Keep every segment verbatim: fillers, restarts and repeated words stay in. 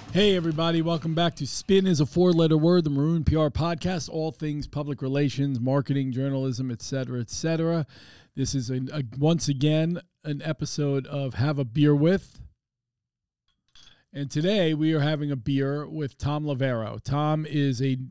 Hey, everybody. Welcome back to Spin is a Four-Letter Word, the Maroon P R podcast, all things public relations, marketing, journalism, et cetera, et cetera. This is, a, a, once again, an episode of Have a Beer With. And today we are having a beer with Tom Loverro. Tom is a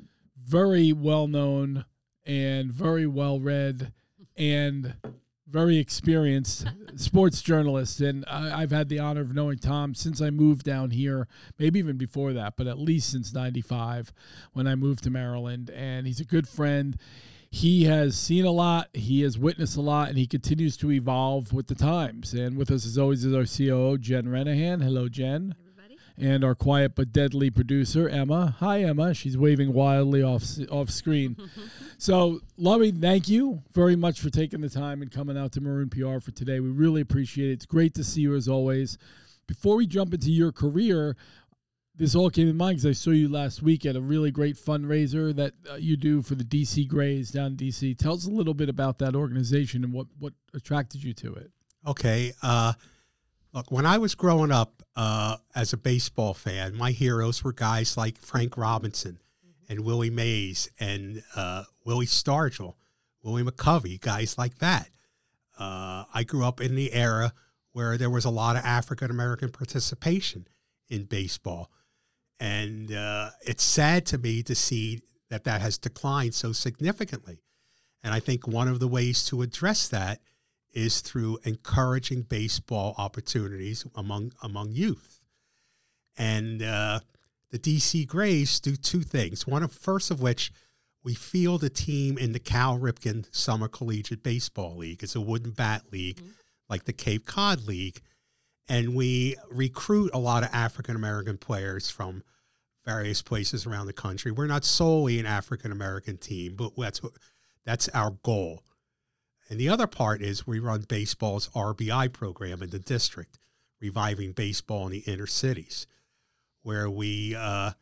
very well-known and very well-read and very experienced sports journalist, and I, I've had the honor of knowing Tom since I moved down here, maybe even before that, but at least since ninety-five when I moved to Maryland, and he's a good friend. He has seen a lot, he has witnessed a lot, and he continues to evolve with the times. And with us, as always, is our C O O, Jen Renahan. Hello, Jen. And our quiet but deadly producer, Emma. Hi, Emma. She's waving wildly off off screen. So, Lovey, thank you very much for taking the time and coming out to Maroon P R for today. We really appreciate it. It's great to see you as always. Before we jump into your career, this all came in mind because I saw you last week at a really great fundraiser that uh, you do for the D C Grays down in D C. Tell us a little bit about that organization and what, what attracted you to it. Okay. Uh, look, when I was growing up, Uh, as a baseball fan, my heroes were guys like Frank Robinson and Willie Mays and uh, Willie Stargell, Willie McCovey, guys like that. Uh, I grew up in the era where there was a lot of African-American participation in baseball. And uh, it's sad to me to see that that has declined so significantly. And I think one of the ways to address that is through encouraging baseball opportunities among among youth. And uh, the D C Grays do two things. One of first of which, we field a team in the Cal Ripken Summer Collegiate Baseball League. It's a wooden bat league, mm-hmm. like the Cape Cod League. And we recruit a lot of African-American players from various places around the country. We're not solely an African-American team, but that's what, that's our goal. And the other part is we run baseball's R B I program in the district, reviving baseball in the inner cities, where we uh,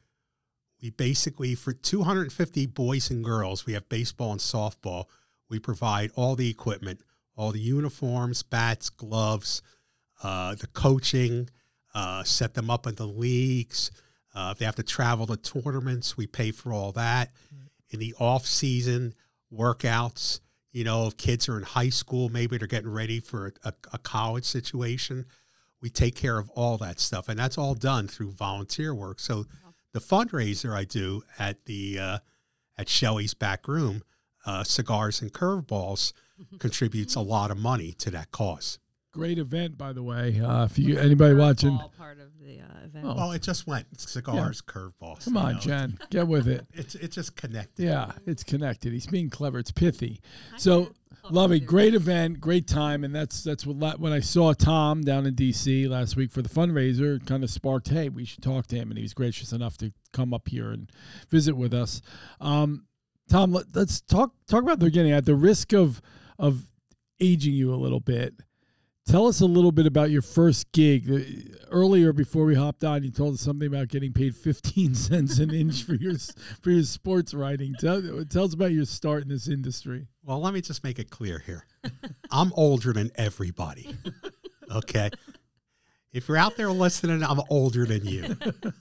we basically, for two hundred fifty boys and girls, we have baseball and softball. We provide all the equipment, all the uniforms, bats, gloves, uh, the coaching, uh, set them up in the leagues. Uh, if they have to travel to tournaments, we pay for all that. Right. In the off season, workouts. You know, if kids are in high school, maybe they're getting ready for a, a college situation, we take care of all that stuff. And that's all done through volunteer work. So the fundraiser I do at the uh, at Shelley's back room, uh, Cigars and Curveballs, contributes a lot of money to that cause. Great event, by the way. Uh, if you anybody watching, part of the uh, event. Oh. Well, it just went cigars, yeah. Curveballs. Come on, know. Jen, get with it. It's it's just connected. Yeah, it's connected. He's being clever. It's pithy. So, Lovey, great event, great time, and that's that's what when I saw Tom down in D C last week for the fundraiser, it kind of sparked. Hey, we should talk to him, and he was gracious enough to come up here and visit with us. Um, Tom, let, let's talk talk about the beginning. At the risk of of aging you a little bit. Tell us a little bit about your first gig. Earlier, before we hopped on, you told us something about getting paid fifteen cents an inch for your for your sports writing. Tell, tell us about your start in this industry. Well, let me just make it clear here. I'm older than everybody, okay? If you're out there listening, I'm older than you.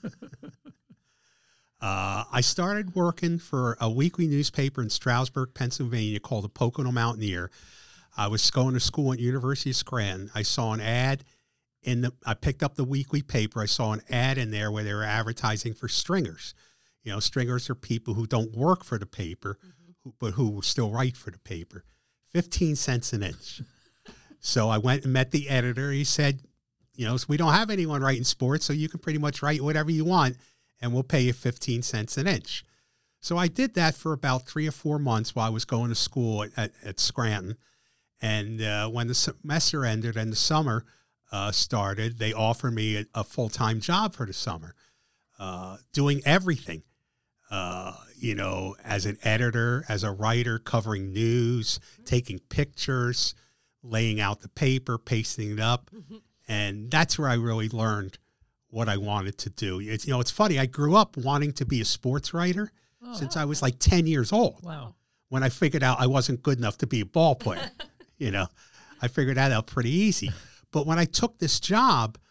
Uh, I started working for a weekly newspaper in Stroudsburg, Pennsylvania called the Pocono Mountaineer. I was going to school at University of Scranton. I saw an ad in the, I picked up the weekly paper. I saw an ad in there where they were advertising for stringers. You know, stringers are people who don't work for the paper, mm-hmm. who, but who still write for the paper. fifteen cents an inch. So I went and met the editor. He said, you know, so we don't have anyone writing sports, so you can pretty much write whatever you want, and we'll pay you fifteen cents an inch. So I did that for about three or four months while I was going to school at, at, at Scranton. And uh, when the semester ended and the summer uh, started, they offered me a, a full-time job for the summer, uh, doing everything, uh, you know, as an editor, as a writer, covering news, taking pictures, laying out the paper, pasting it up. Mm-hmm. And that's where I really learned what I wanted to do. It's, you know, it's funny. I grew up wanting to be a sports writer oh, since I was like ten years old. Wow. When I figured out I wasn't good enough to be a ball player. You know, I figured that out pretty easy. But when I took this job,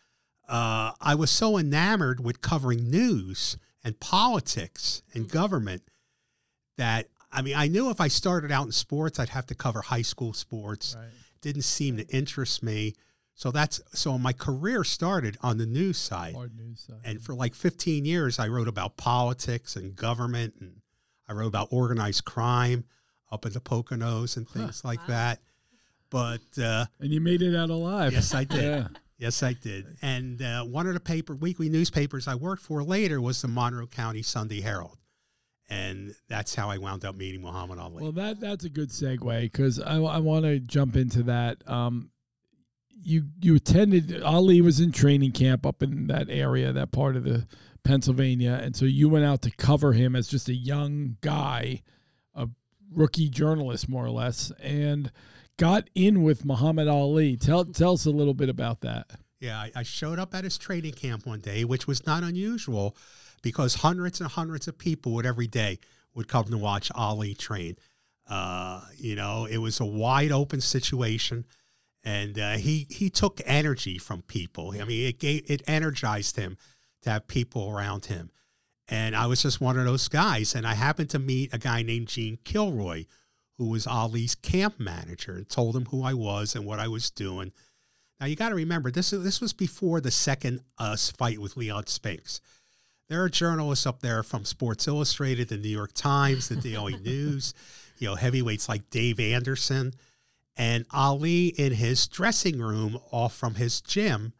uh, I was so enamored with covering news and politics and government that, I mean, I knew if I started out in sports, I'd have to cover high school sports. Right. Didn't seem to interest me. So that's so my career started on the news side. Hard news side. And for like fifteen years, I wrote about politics and government, and I wrote about organized crime up in the Poconos and things Huh. like Wow. that. But uh, And you made it out alive. yes, I did. Yeah. Yes, I did. And uh, one of the paper weekly newspapers I worked for later was the Monroe County Sunday Herald. And that's how I wound up meeting Muhammad Ali. Well, that that's a good segue because I, I want to jump into that. Um, you you attended, Ali was in training camp up in that area, that part of the Pennsylvania, and so you went out to cover him as just a young guy, a rookie journalist more or less, and got in with Muhammad Ali. Tell tell us a little bit about that. Yeah, I, I showed up at his training camp one day, which was not unusual because hundreds and hundreds of people would every day would come to watch Ali train. Uh, you know, it was a wide open situation, and uh, he he took energy from people. I mean, it gave it energized him to have people around him. And I was just one of those guys. And I happened to meet a guy named Gene Kilroy, who was Ali's camp manager, and told him who I was and what I was doing. Now, you got to remember, this, this was before the second uh, fight with Leon Spinks. There are journalists up there from Sports Illustrated, the New York Times, the Daily News, you know, heavyweights like Dave Anderson. And Ali, in his dressing room off from his gym,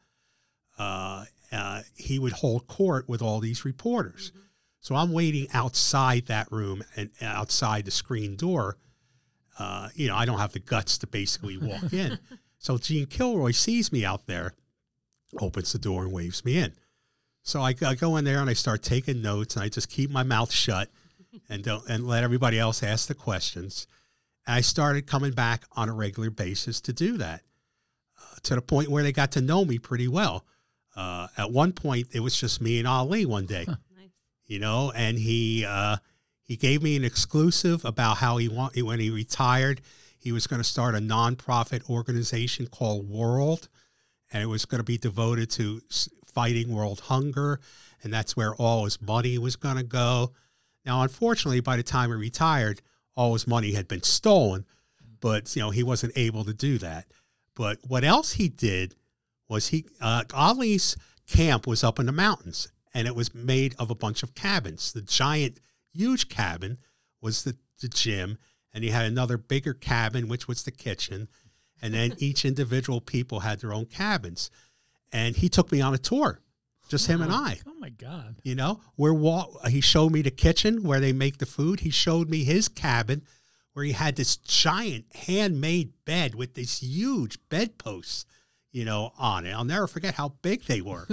uh, uh, he would hold court with all these reporters. Mm-hmm. So I'm waiting outside that room and outside the screen door. Uh, you know, I don't have the guts to basically walk in. So Gene Kilroy sees me out there, opens the door and waves me in. So I, I go in there and I start taking notes, and I just keep my mouth shut and don't and let everybody else ask the questions. And I started coming back on a regular basis to do that, uh, to the point where they got to know me pretty well. Uh, at one point, it was just me and Ali one day, Nice. you know, and he uh, he gave me an exclusive about how he want when he retired, he was going to start a nonprofit organization called World, and it was going to be devoted to fighting world hunger, and that's where all his money was going to go. Now, unfortunately, by the time he retired, all his money had been stolen, but you know he wasn't able to do that. But what else he did was he uh, Ali's camp was up in the mountains, and it was made of a bunch of cabins. The giant, huge cabin was the, the gym, and he had another bigger cabin, which was the kitchen, and then each individual people had their own cabins. And he took me on a tour, just him and I. Oh my God! You know, where wa- he showed me the kitchen where they make the food. He showed me his cabin, where he had this giant handmade bed with these huge bedposts, you know, on it. I'll never forget how big they were.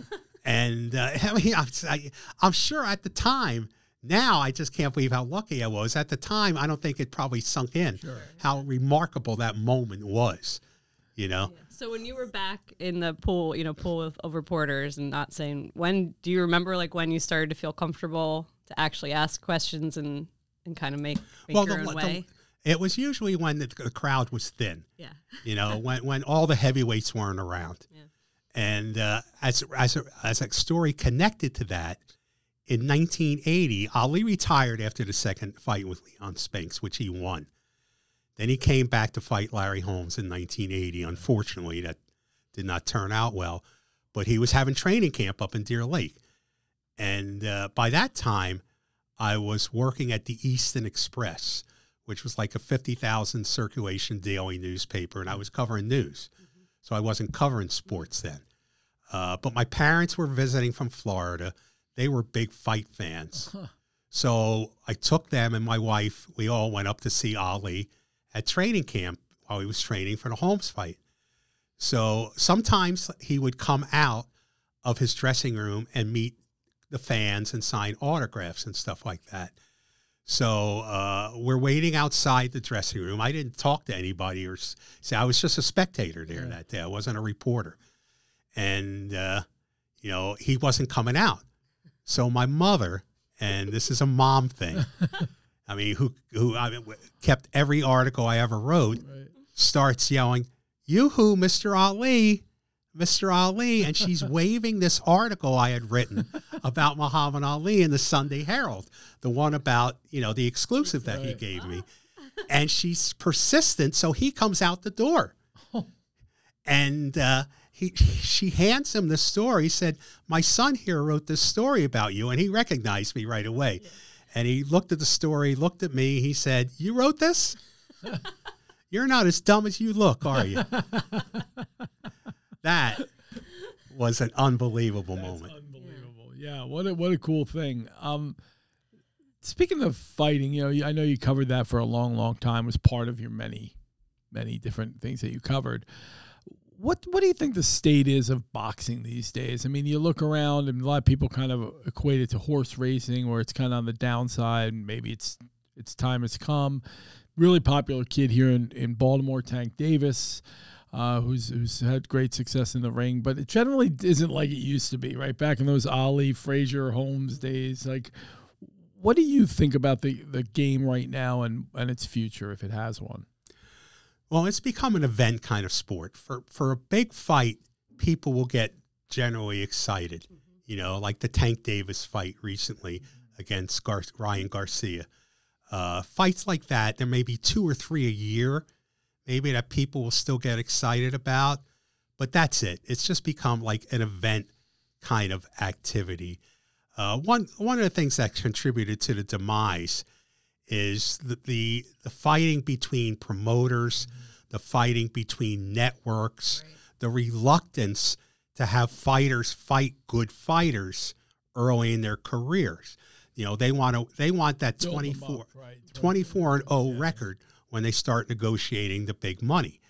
And uh, I mean, I, I, I'm sure at the time. Now I just can't believe how lucky I was. At the time, I don't think it probably sunk in Sure. how remarkable that moment was. You know. Yeah. So when you were back in the pool, you know, pool of, of reporters and not saying, when do you remember like when you started to feel comfortable to actually ask questions and, and kind of make, make Well, your the, own the, way? it was usually when the, the crowd was thin, Yeah. you know, when, when all the heavyweights weren't around. Yeah. And uh, as, as, a, as a story connected to that, in nineteen eighty, Ali retired after the second fight with Leon Spinks, which he won. Then he came back to fight Larry Holmes in nineteen eighty. Unfortunately, that did not turn out well. But he was having training camp up in Deer Lake. And uh, by that time, I was working at the Easton Express, which was like a fifty thousand circulation daily newspaper, and I was covering news. Mm-hmm. So I wasn't covering sports then. Uh, but my parents were visiting from Florida. They were big fight fans. Huh. So I took them and my wife, we all went up to see Ali at training camp while he was training for the Holmes fight. So sometimes he would come out of his dressing room and meet the fans and sign autographs and stuff like that. So uh, we're waiting outside the dressing room. I didn't talk to anybody or say, I was just a spectator there yeah. that day. I wasn't a reporter. And, uh, you know, he wasn't coming out. So my mother, and this is a mom thing, I mean, who who I mean, kept every article I ever wrote, right. starts yelling, "You who, Mister Ali, Mister Ali, and she's waving this article I had written about Muhammad Ali in the Sunday Herald, the one about, you know, the exclusive that he gave me. And she's persistent, so he comes out the door. And uh, he, she hands him the story. He said, my son here wrote this story about you, and he recognized me right away. Yeah. And he looked at the story, looked at me. He said, you wrote this? You're not as dumb as you look, are you? That was an unbelievable That's moment. Unbelievable. Yeah, what a, what a cool thing. Um, speaking of fighting, you know, I know you covered that for a long, long time. It was part of your many, many different things that you covered. What what do you think the state is of boxing these days? I mean, you look around and a lot of people kind of equate it to horse racing, where it's kind of on the downside, and maybe it's its time has come. Really popular kid here in, in Baltimore, Tank Davis, uh, who's who's had great success in the ring, but it generally isn't like it used to be, right? Back in those Ali, Frazier, Holmes days. Like, what do you think about the, the game right now and, and its future, if it has one? Well, it's become an event kind of sport. For for a big fight, people will get generally excited. Mm-hmm. You know, like the Tank Davis fight recently mm-hmm. against Gar- Ryan Garcia. Uh, fights like that, there may be two or three a year, maybe that people will still get excited about. But that's it. It's just become like an event kind of activity. Uh, one one of the things that contributed to the demise is the, the the fighting between promoters, mm-hmm. the fighting between networks, right. the reluctance to have fighters fight good fighters early in their careers. You know, they want to they want that twenty-four, up, right. twenty-four and oh yeah. record when they start negotiating the big money.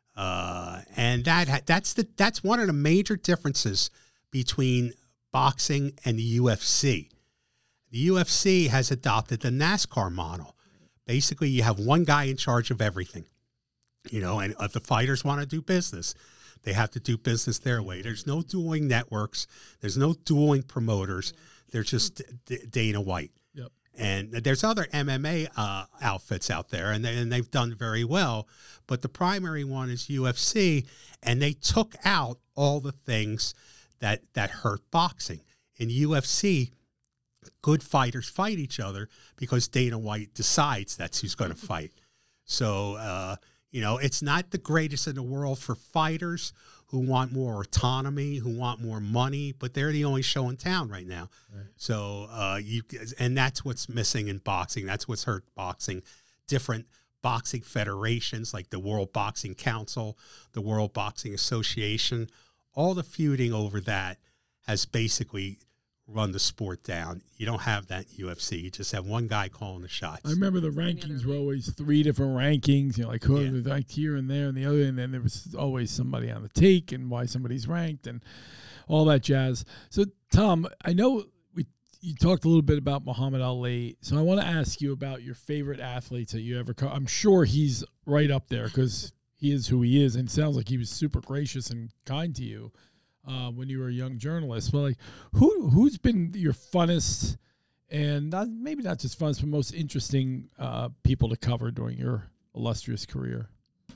Uh, and that that's the that's one of the major differences between boxing and the U F C. The U F C has adopted the NASCAR model. Basically, you have one guy in charge of everything, you know, and if the fighters want to do business, they have to do business their way. There's no dueling networks. There's no dueling promoters. There's just D- Dana White. Yep. And there's other M M A uh, outfits out there, and, they, and they've done very well. But the primary one is U F C, and they took out all the things that, that hurt boxing. In U F C, good fighters fight each other because Dana White decides that's who's going to fight. So, uh, you know, it's not the greatest in the world for fighters who want more autonomy, who want more money, but they're the only show in town right now. Right. So, uh, you and that's what's missing in boxing. That's what's hurt boxing. Different boxing federations like the World Boxing Council, the World Boxing Association, all the feuding over that has basically run the sport down. You don't have that in U F C. You just have one guy calling the shots. I remember the rankings were always three different rankings, you know, like who yeah. ranked here and there and the other, and then there was always somebody on the take and why somebody's ranked and all that jazz. So, Tom, I know we you talked a little bit about Muhammad Ali, so I want to ask you about your favorite athletes that you ever co- I'm sure he's right up there because he is who he is, and it sounds like he was super gracious and kind to you. Uh, when you were a young journalist, but like, who who's been your funnest and not maybe not just funnest, but most interesting uh, people to cover during your illustrious career?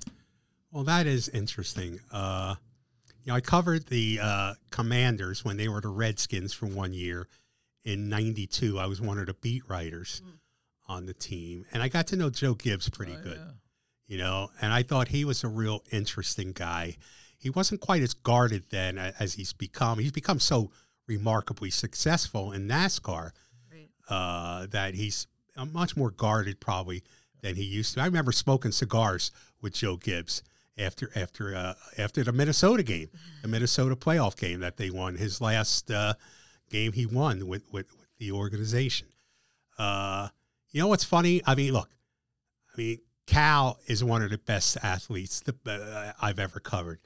Well, that is interesting. Uh, you know, I covered the uh, Commanders when they were the Redskins for one year in ninety-two. I was one of the beat writers mm. on the team, and I got to know Joe Gibbs pretty oh, good. Yeah. You know, and I thought he was a real interesting guy. He wasn't quite as guarded then as he's become. He's become so remarkably successful in NASCAR right. uh, that he's much more guarded probably than he used to. I remember smoking cigars with Joe Gibbs after after uh, after the Minnesota game, the Minnesota playoff game that they won. His last uh, game he won with, with, with the organization. Uh, you know what's funny? I mean, look, I mean, Cal is one of the best athletes that, uh, I've ever covered.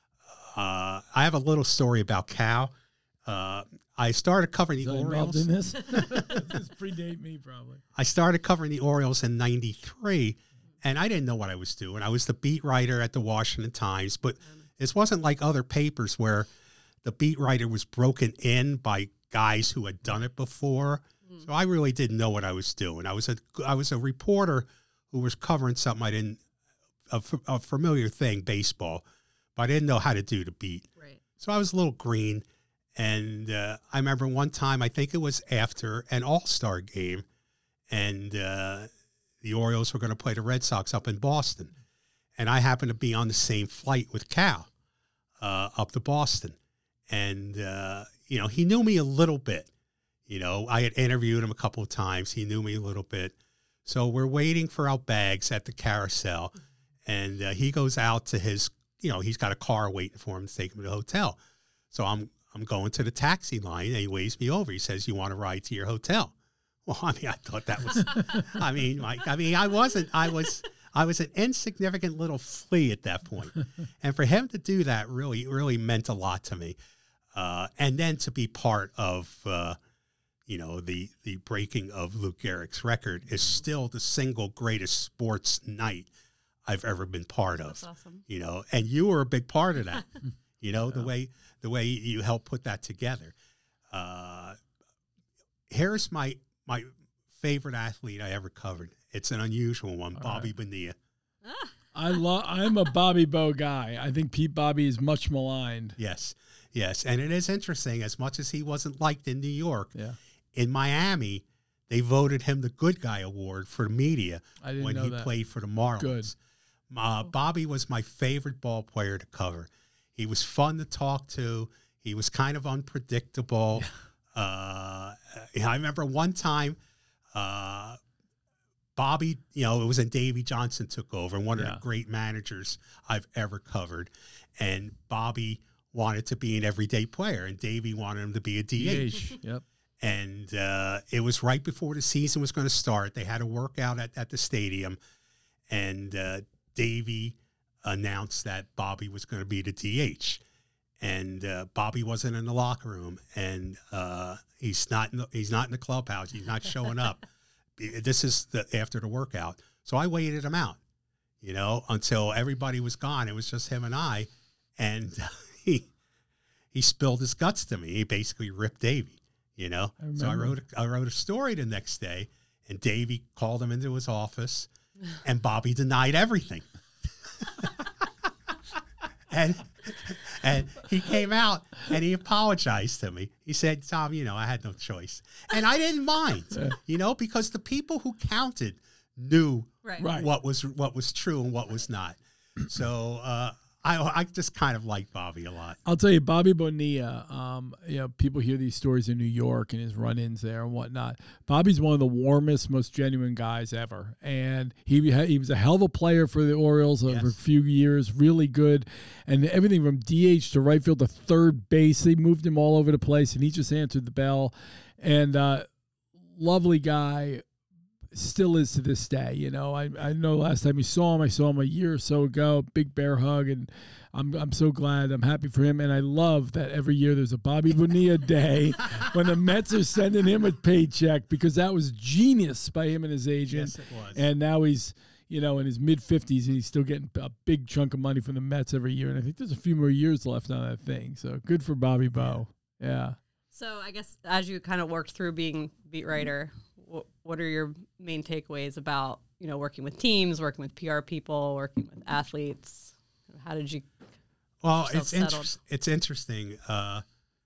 Uh, I have a little story about Cal. Uh, I started covering the Orioles. In this? This predate me probably. I started covering the Orioles in ninety-three, and I didn't know what I was doing. I was the beat writer at the Washington Times, but this wasn't like other papers where the beat writer was broken in by guys who had done it before. Mm. So I really didn't know what I was doing. I was a I was a reporter who was covering something I didn't a, a familiar thing, baseball. But I didn't know how to do the beat. Right. So I was a little green. And uh, I remember one time, I think it was after an all-star game, and uh, the Orioles were going to play the Red Sox up in Boston. And I happened to be on the same flight with Cal uh, up to Boston. And, uh, you know, he knew me a little bit. You know, I had interviewed him a couple of times. He knew me a little bit. So we're waiting for our bags at the carousel. And uh, he goes out to his, you know, he's got a car waiting for him to take him to the hotel. So I'm I'm going to the taxi line, and he waves me over. He says, "You want to ride to your hotel?" Well, I mean, I thought that was, I mean, like, I mean, I wasn't, I was, I was an insignificant little flea at that point. And for him to do that really, really meant a lot to me. Uh, and then to be part of, uh, you know, the, the breaking of Lou Gehrig's record is still the single greatest sports night I've ever been part of. That's awesome. You know, and you were a big part of that. You know, yeah. the way the way you helped put that together. Uh, here's my my favorite athlete I ever covered. It's an unusual one, All Bobby right. Bonilla. Ah. I love. I'm a Bobby Bo guy. I think Pete Bobby is much maligned. Yes, yes, and it is interesting. As much as he wasn't liked in New York, yeah. in Miami, they voted him the Good Guy Award for the media I didn't when know he that. played for the Marlins. Good. Uh, Bobby was my favorite ball player to cover. He was fun to talk to. He was kind of unpredictable. uh, I remember one time, uh, Bobby, you know, it was when Davey Johnson took over, one of Yeah. the great managers I've ever covered. And Bobby wanted to be an everyday player, and Davey wanted him to be a D H. D H. Yep. And uh, it was right before the season was going to start. They had a workout at, at the stadium, and uh, Davey announced that Bobby was going to be the D H. And uh, Bobby wasn't in the locker room, and uh, he's not in the, he's not in the clubhouse. He's not showing up. This is the after the workout. So I waited him out, you know, until everybody was gone. It was just him and I, and he he spilled his guts to me. He basically ripped Davey, you know. I so I wrote a, I wrote a story the next day, and Davey called him into his office, and Bobby denied everything. and and he came out and he apologized to me. He said, "Tom, you know, I had no choice." And I didn't mind, you know, because the people who counted knew Right. Right. what was what was true and what was not. So uh, I I just kind of like Bobby a lot. I'll tell you, Bobby Bonilla, um, you know, people hear these stories in New York and his run-ins there and whatnot. Bobby's one of the warmest, most genuine guys ever. And he he was a hell of a player for the Orioles over Yes. a few years, really good. And everything from D H to right field to third base, they moved him all over the place, and he just answered the bell. And uh, lovely guy, still is to this day. You know, I, I know last time you saw him, I saw him a year or so ago, big bear hug, and I'm I'm so glad. I'm happy for him, and I love that every year there's a Bobby Bonilla day when the Mets are sending him a paycheck, because that was genius by him and his agent. Yes, it was. And now he's, you know, in his mid fifties, and he's still getting a big chunk of money from the Mets every year. And I think there's a few more years left on that thing. So good for Bobby Bo. Yeah. So I guess as you kind of worked through being beat writer, what, what are your main takeaways about, you know, working with teams, working with P R people, working with athletes? How did you? Well, yourself it's settled? inter- it's interesting. Uh,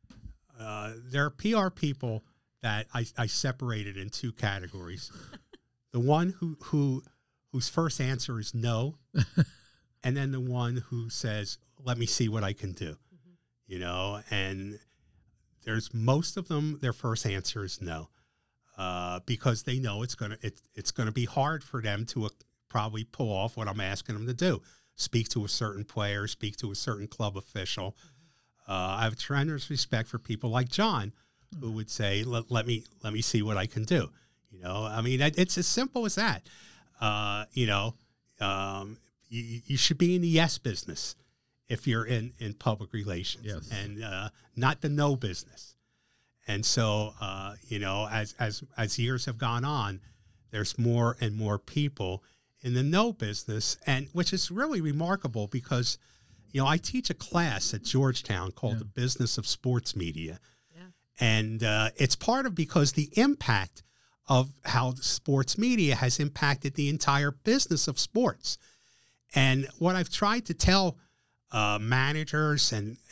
uh, there are P R people that I, I separated in two categories. The one who who whose first answer is no, and then the one who says, "Let me see what I can do." Mm-hmm. You know, and there's most of them. Their first answer is no, uh, because they know it's gonna it, it's gonna be hard for them to uh, probably pull off what I'm asking them to do. Speak to a certain player, speak to a certain club official. Mm-hmm. Uh, I have tremendous respect for people like John, mm-hmm. who would say, let, let me let me see what I can do. You know, I mean, it's as simple as that. Uh, you know, um, you, you should be in the yes business if you're in, in public relations, Yes. and uh, not the no business. And so, uh, you know, as, as, as years have gone on, there's more and more people in the no business, and which is really remarkable because, you know, I teach a class at Georgetown called Yeah. The Business of Sports Media. Yeah. And uh, it's part of because the impact of how sports media has impacted the entire business of sports. And what I've tried to tell uh, managers and, and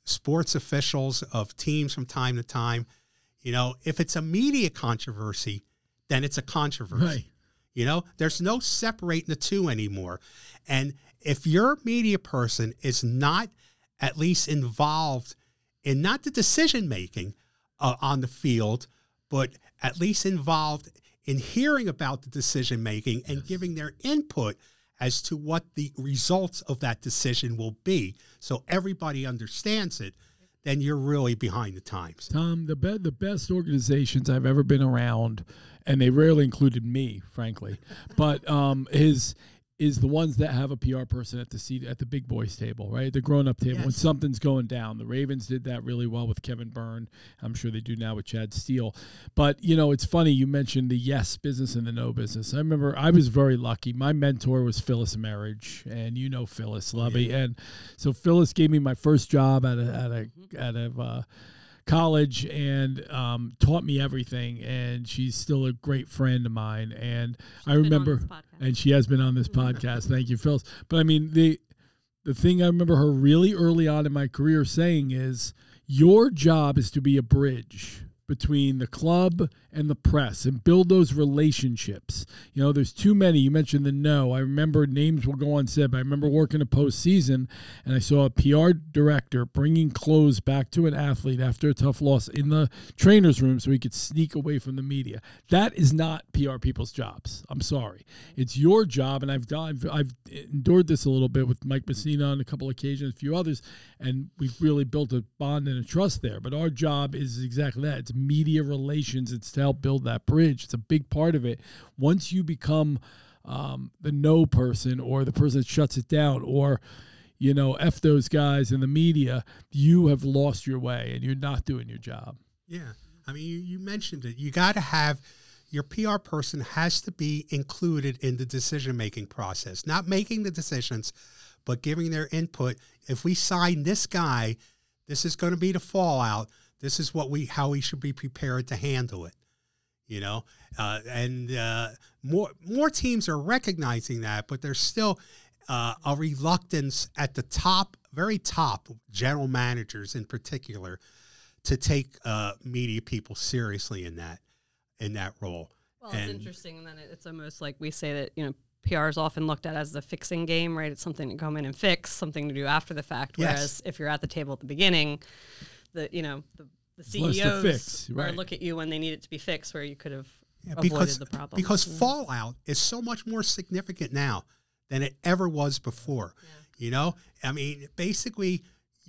sports officials of teams from time to time. You know, if it's a media controversy, then it's a controversy. Right. You know, there's no separating the two anymore. And if your media person is not at least involved in not the decision making uh, on the field, but at least involved in hearing about the decision making and Yes. giving their input as to what the results of that decision will be, so everybody understands it, then you're really behind the times. Tom, the be- the best organizations I've ever been around, and they rarely included me, frankly, but um, is is the ones that have a P R person at the seat at the big boys table, right? The grown up table Yes. when something's going down. The Ravens did that really well with Kevin Byrne. I'm sure they do now with Chad Steele. But you know, it's funny you mentioned the yes business and the no business. I remember I was very lucky. My mentor was Phyllis Marriage, and you know Phyllis Lovey, yeah. and so Phyllis gave me my first job at a at a at a uh, college and um, taught me everything, and she's still a great friend of mine. And I been on remember, this podcast. and she has been on this podcast. Thank you, Phyllis. But I mean, the the thing I remember her really early on in my career saying is, your job is to be a bridge between the club and the press and build those relationships. You know, there's too many. You mentioned the no. I remember names will go unsaid, but I remember working a postseason and I saw a P R director bringing clothes back to an athlete after a tough loss in the trainer's room so he could sneak away from the media. That is not P R people's jobs. I'm sorry. It's your job, and I've done, I've, I've endured this a little bit with Mike Messina on a couple occasions, a few others, and we've really built a bond and a trust there. But our job is exactly that. It's media relations. It's to help build that bridge. It's a big part of it. Once you become um, the no person or the person that shuts it down or, you know, F those guys in the media, you have lost your way and you're not doing your job. Yeah. I mean, you, you mentioned it. You got to have your P R person has to be included in the decision-making process, not making the decisions, but giving their input. If we sign this guy, this is going to be the fallout. This is what we how we should be prepared to handle it, you know. Uh, and uh, more more teams are recognizing that, but there's still uh, a reluctance at the top, very top, general managers in particular, to take uh, media people seriously in that in that role. Well, and, it's interesting, and then it's almost like we say that, you know, P R is often looked at as the fixing game, right? It's something to come in and fix, something to do after the fact. Yes. Whereas if you're at the table at the beginning, the you know the, the less C E to Os fix, right. are look at you when they need it to be fixed, where you could have yeah, avoided because the problem. because Yeah. fallout is so much more significant now than it ever was before. Yeah. You know, I mean, basically,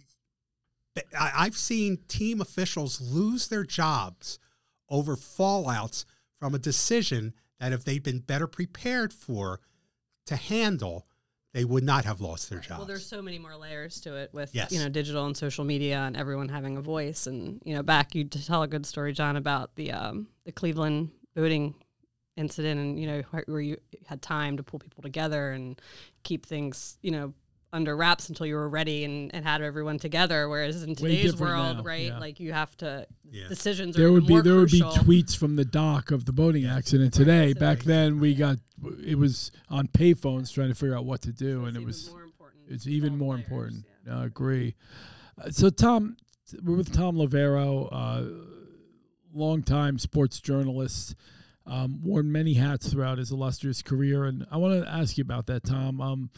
I, I've seen team officials lose their jobs over fallouts from a decision that if they'd been better prepared for to handle, they would not have lost their jobs. Well, there's so many more layers to it with, Yes. you know, digital and social media and everyone having a voice. And, you know, back, you tell a good story, John, about the um, the Cleveland voting incident and, you know, where you had time to pull people together and keep things, you know, under wraps until you were ready and, and had everyone together. Whereas in Way today's different world, now, right, yeah. like you have to, Yeah. decisions are There would even be more there would be crucial. tweets from the dock of the boating accident today. so Back it's- then, we got it was on payphones trying to figure out what to do, So and it's it even was more important. it's with even all the more layers, important. yeah. I agree. Uh, so Tom, we're with Tom Lavero, uh, longtime sports journalist, um, worn many hats throughout his illustrious career, and I want to ask you about that, Tom. Um,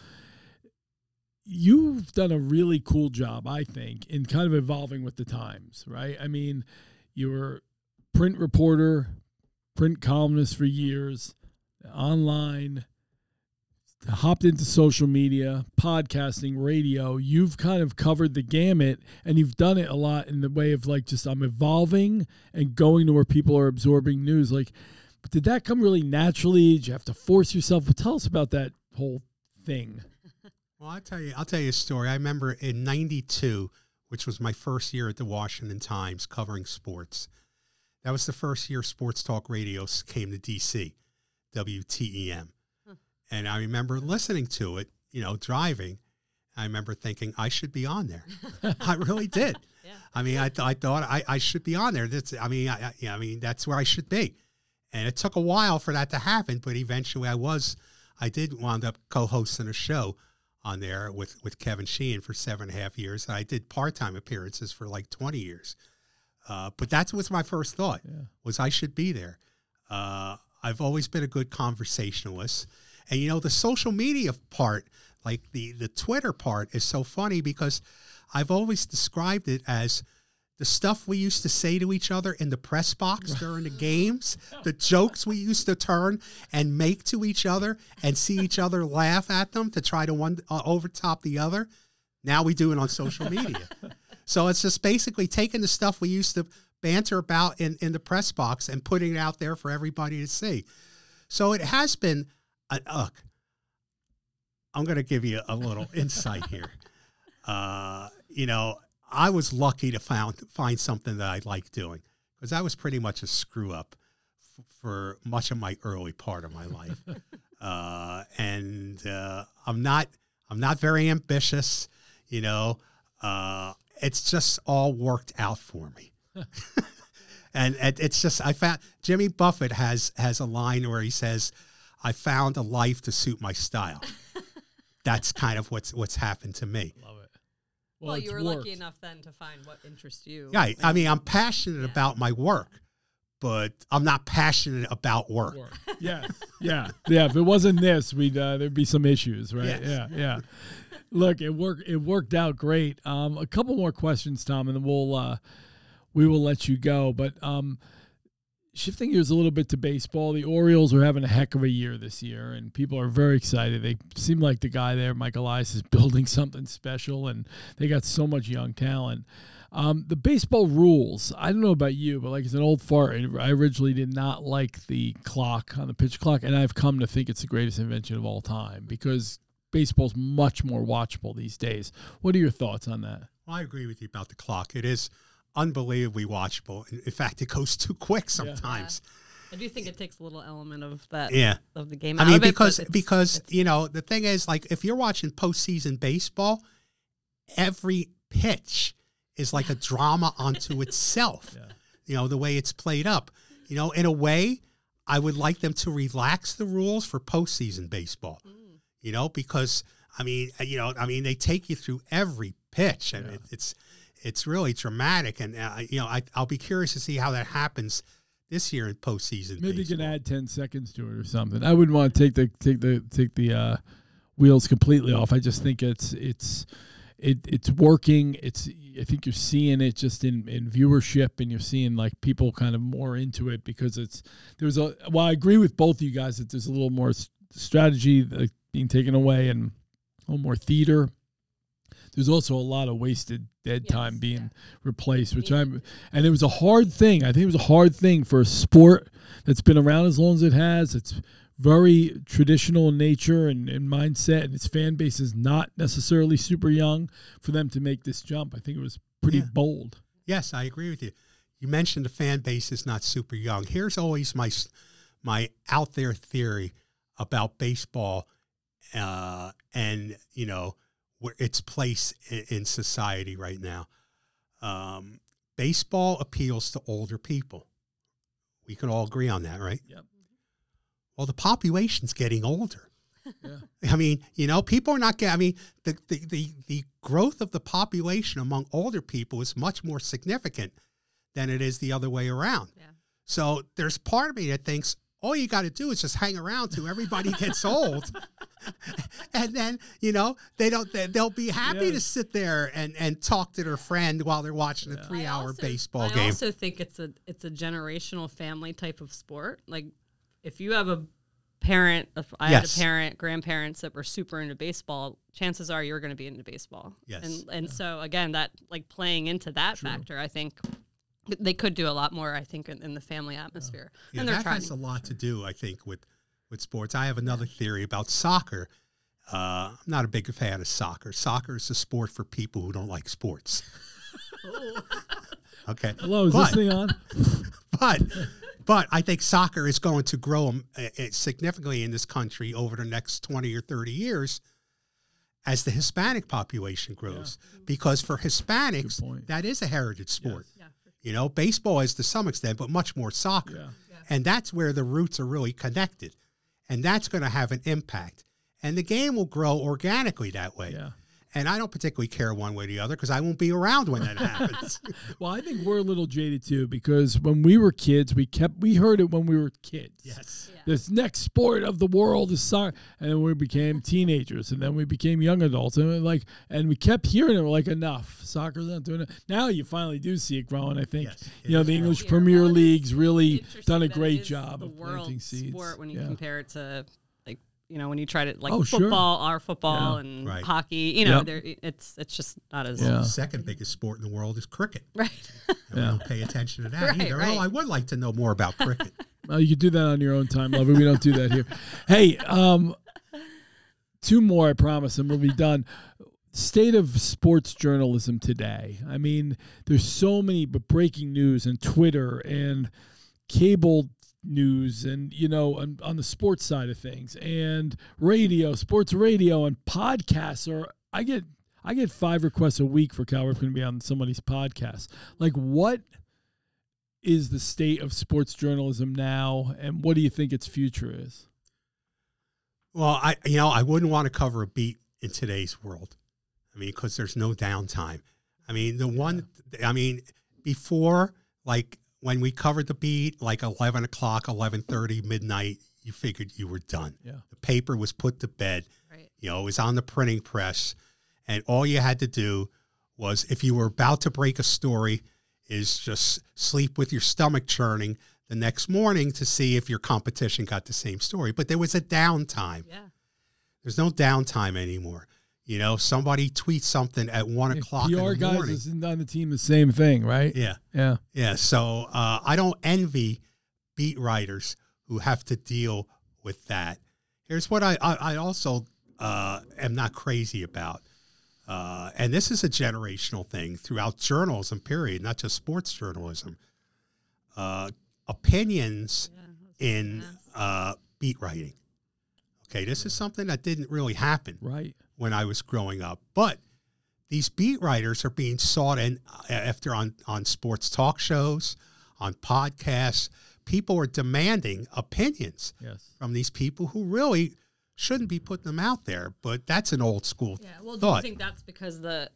you've done a really cool job, I think, in kind of evolving with the times, right? I mean, you were print reporter, print columnist for years, online, hopped into social media, podcasting, radio. You've kind of covered the gamut, and you've done it a lot in the way of like just I'm evolving and going to where people are absorbing news. Like, but did that come really naturally? Did you have to force yourself? But tell us about that whole thing. Well, I'll tell you, I'll tell you a story. I remember in ninety-two, which was my first year at the Washington Times covering sports. That was the first year Sports Talk Radio came to D C, W T E M. Huh. And I remember listening to it, you know, driving. I remember thinking I should be on there. I really did. Yeah. I mean, I, th- I thought I, I should be on there. That's, I mean, I, I, yeah, I mean, that's where I should be. And it took a while for that to happen, but eventually I was, I did wind up co-hosting a show on there with, with Kevin Sheehan for seven and a half years. And I did part-time appearances for like twenty years. Uh, but that was my first thought, yeah. was I should be there. Uh, I've always been a good conversationalist. And, you know, the social media part, like the, the Twitter part is so funny because I've always described it as the stuff we used to say to each other in the press box during the games, the jokes we used to turn and make to each other and see each other laugh at them to try to one uh, overtop the other. Now we do it on social media. So it's just basically taking the stuff we used to banter about in, in the press box and putting it out there for everybody to see. So it has been, a, look, I'm going to give you a little insight here. Uh, you know, I was lucky to found, find something that I like doing because I was pretty much a screw up f- for much of my early part of my life. uh, and uh, I'm not, I'm not very ambitious, you know, uh, it's just all worked out for me. and, and it's just, I found Jimmy Buffett has, has a line where he says, I found a life to suit my style. That's kind of what's, what's happened to me. Love it. Well, Well, you were worked. lucky enough then to find what interests you. Yeah, I mean, I'm passionate Yeah. about my work, but I'm not passionate about work. Work. Yeah, yeah, yeah. If it wasn't this, we'd uh, there'd be some issues, right? Yes. Yeah, yeah. Look, it worked. It worked out great. Um, a couple more questions, Tom, and then we'll uh, we will let you go. But um, shifting gears a little bit to baseball, the Orioles are having a heck of a year this year, and people are very excited. They seem like the guy there, Mike Elias, is building something special, and they got so much young talent. Um, the baseball rules, I don't know about you, but like as an old fart, I originally did not like the clock on the pitch clock, and I've come to think it's the greatest invention of all time because baseball's much more watchable these days. What are your thoughts on that? Well, I agree with you about the clock. It is unbelievably watchable. In fact, it goes too quick sometimes. I do think it takes a little element of that Yeah. of the game I out mean, of it, but because, it's- because it's- you know, the thing is, like, if you're watching postseason baseball, every pitch is like a drama unto itself. Yeah. You know, the way it's played up. You know, in a way, I would like them to relax the rules for postseason baseball. Mm. You know, because I mean, you know, I mean, they take you through every pitch, and Yeah. it, it's it's really dramatic. And uh, you know, I, I'll be curious to see how that happens this year in postseason. Maybe you baseball. can add ten seconds to it or something. I wouldn't want to take the take the take the uh, wheels completely off. I just think it's it's it it's working. It's I think you're seeing it just in, in viewership, and you're seeing like people kind of more into it because it's there's a. Well, I agree with both of you guys that there's a little more s- strategy like, being taken away and a little more theater. There's also a lot of wasted dead Yes, time being yeah. replaced, which Me I'm, and it was a hard thing. I think it was a hard thing for a sport that's been around as long as it has. It's very traditional in nature and, and mindset, and its fan base is not necessarily super young for them to make this jump. I think it was pretty Yeah. bold. Yes, I agree with you. You mentioned the fan base is not super young. Here's always my my out there theory about baseball, uh, and you know where its place in, in society right now. Um, baseball appeals to older people. We can all agree on that, right? Yep. Well, the population's getting older. Yeah. I mean, you know, people are not getting, I mean, the, the, the, the growth of the population among older people is much more significant than it is the other way around. Yeah. So there's part of me that thinks all you got to do is just hang around till everybody gets old. And then, you know, they don't, they, they'll be happy Yeah. to sit there and, and talk to their friend while they're watching a Yeah. three I hour also- baseball I game. also think it's a it's a generational family type of sport. Like if you have a parent, if I Yes. had a parent, grandparents that were super into baseball, chances are you're going to be into baseball. Yes. And and so again, that like playing into that True. factor, I think they could do a lot more. I think in, in the family atmosphere, Yeah, and they're that trying. has a lot to do, I think, with, with sports. I have another theory about soccer. Uh, I'm not a big fan of soccer. Soccer is a sport for people who don't like sports. Okay. Hello, is but, this thing on? But, but I think soccer is going to grow um, uh, uh, significantly in this country over the next twenty or thirty years as the Hispanic population grows. Because for Hispanics, Good point. that is a heritage sport. Yeah. You know, baseball is to some extent, but much more soccer. Yeah. And that's where the roots are really connected. And that's going to have an impact. And the game will grow organically that way. Yeah. And I don't particularly care one way or the other because I won't be around when that happens. Well, I think we're a little jaded too because when we were kids, we kept we heard it when we were kids. Yes. Yeah. This next sport of the world is soccer, and then we became teenagers, and then we became young adults, and we're like, and we kept hearing it. We're like, enough, soccer's not doing it. Now you finally do see it growing. I think Yes, you know the is. English Yeah. Premier Well, it is League's really interesting done a that it great is job the of world planting seeds. sport when you Yeah. compare it to like you know when you try to like Oh, sure. football, our football, Yeah. and Right. hockey. You know, Yep. there it's it's just not as Yeah. The second biggest sport in the world is cricket. right. And Yeah. we don't pay attention to that Right, either. right. Oh, I would like to know more about cricket. Well, you can do that on your own time, lover. We don't do that here. Hey, um, two more, I promise, and we'll be done. State of sports journalism today. I mean, there's so many but breaking news and Twitter and cable news and, you know, on, on the sports side of things and radio, sports radio and podcasts are, I get, I get five requests a week for Cal Ripken to be on somebody's podcast. Like what is the state of sports journalism now, and what do you think its future is? Well, I you know I wouldn't want to cover a beat in today's world. I mean, because there's no downtime. I mean, the one. I mean, before like when we covered the beat, like eleven o'clock, eleven thirty, midnight, you figured you were done. Yeah. The paper was put to bed. Right. You know, it was on the printing press, and all you had to do was, if you were about to break a story, is just sleep with your stomach churning the next morning to see if your competition got the same story. But there was a downtime. Yeah. There's no downtime anymore. You know, somebody tweets something at one o'clock P in R the guys morning. is on the team, the same thing, right? Yeah, Yeah. yeah. So uh, I don't envy beat writers who have to deal with that. Here's what I, I, I also uh, am not crazy about. Uh, and this is a generational thing throughout journalism, period, not just sports journalism. Uh, opinions Yeah. in uh, beat writing. Okay, this is something that didn't really happen Right. when I was growing up. But these beat writers are being sought in after on, on sports talk shows, on podcasts. People are demanding opinions Yes. from these people who really shouldn't be putting them out there. But that's an old school Yeah. Well, do thought. you think that's because the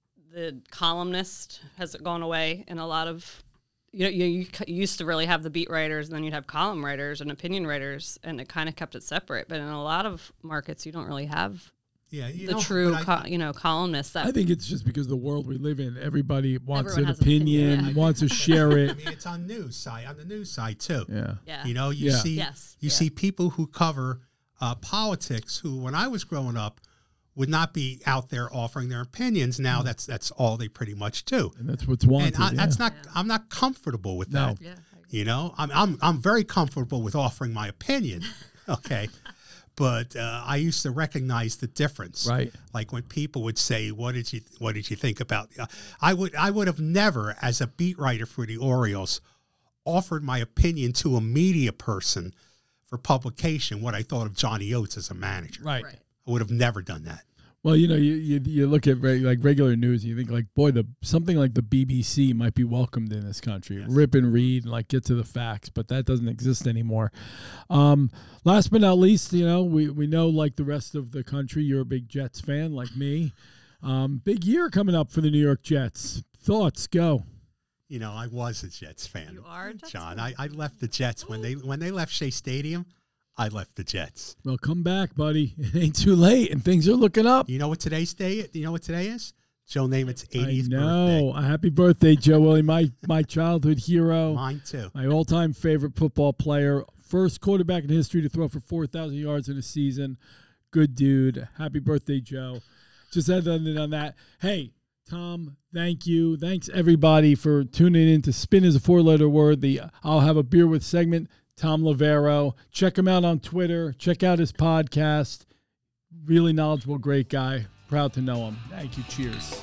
the columnist has gone away in a lot of you know you, you c- used to really have the beat writers and then you'd have column writers and opinion writers and it kind of kept it separate. But in a lot of markets, you don't really have yeah, you the know, true but I- co- you know columnists that I think it's just because of the world we live in. Everybody wants Everyone an has an opinion, opinion, yeah. wants to share I it. mean, it's on news side, on the news side too. Yeah. yeah You know, you Yeah. see, Yes, you yeah. see people who cover uh, politics who, when I was growing up, would not be out there offering their opinions. Now that's that's all they pretty much do, And that's what's wanted. and I, yeah. that's not. Yeah. I'm not comfortable with No. that. yeah I agree. You know, I'm I'm I'm very comfortable with offering my opinion. Okay. But uh, I used to recognize the difference, Right. Like when people would say, "What did you What did you think about?" Uh, I would I would have never, as a beat writer for the Orioles, offered my opinion to a media person for publication what I thought of Johnny Oates as a manager. Right. right I would have never done that. Well, you know, you you, you look at reg, like regular news, and you think like, boy, the something like the B B C might be welcomed in this country. Yes. Rip and read and like get to the facts, but that doesn't exist anymore. Um, last but not least, you know, we we know like the rest of the country, you're a big Jets fan like me. Um, big year coming up for the New York Jets. Thoughts? Go. You know, I was a Jets fan. You are a Jets John. fan? I, I left the Jets when they when they left Shea Stadium. I left the Jets. Well, come back, buddy. It ain't too late, and things are looking up. You know what today's day? You know what today is? Joe Namath's I eightieth know. A happy birthday, Joe Willie, my my childhood hero. birthday. Mine too. My all-time favorite football player, first quarterback in history to throw for four thousand yards in a season. Good dude. Happy birthday, Joe. Just had nothing on that. Hey, Tom, thank you. Thanks, everybody, for tuning in to Spin is a Four-Letter Word, the I'll Have a Beer With segment. Tom Lavero. Check him out on Twitter. Check out his podcast. Really knowledgeable, great guy. Proud to know him. Thank you. Cheers.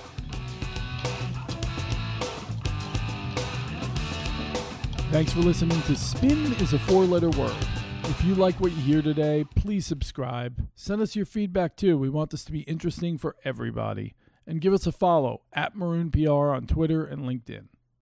Thanks for listening to Spin is a Four-Letter Word. If you like what you hear today, please subscribe. Send us your feedback too. We want this to be interesting for everybody. And give us a follow at Maroon P R on Twitter and LinkedIn.